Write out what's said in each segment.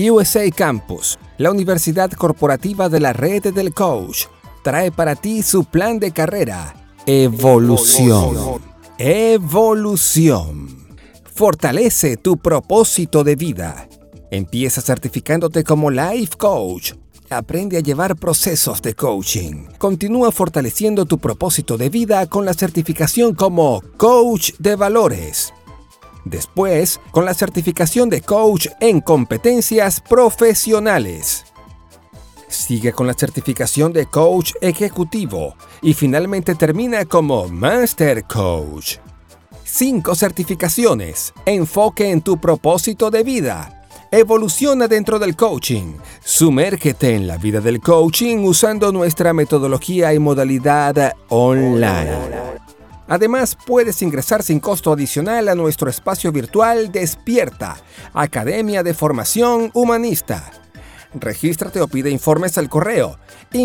USA Campus, la universidad corporativa de la red del coach, trae para ti su plan de carrera, Evolución. Evolución. Fortalece tu propósito de vida. Empieza certificándote como Life Coach. Aprende a llevar procesos de coaching. Continúa fortaleciendo tu propósito de vida con la certificación como Coach de Valores. Después, con la certificación de Coach en Competencias Profesionales. Sigue con la certificación de Coach Ejecutivo y finalmente termina como Master Coach. 5 certificaciones. Enfoque en tu propósito de vida. Evoluciona dentro del coaching. Sumérgete en la vida del coaching usando nuestra metodología y modalidad online. Además, puedes ingresar sin costo adicional a nuestro espacio virtual Despierta, Academia de Formación Humanista. Regístrate o pide informes al correo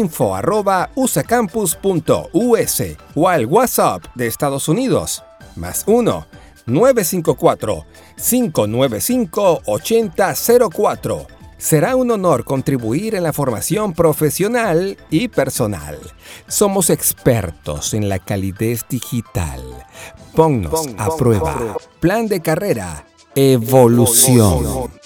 info@usacampus.us o al WhatsApp de Estados Unidos, +1 954 595 8004. Será un honor contribuir en la formación profesional y personal. Somos expertos en la calidez digital. Ponnos a prueba. Plan de carrera, Evolución.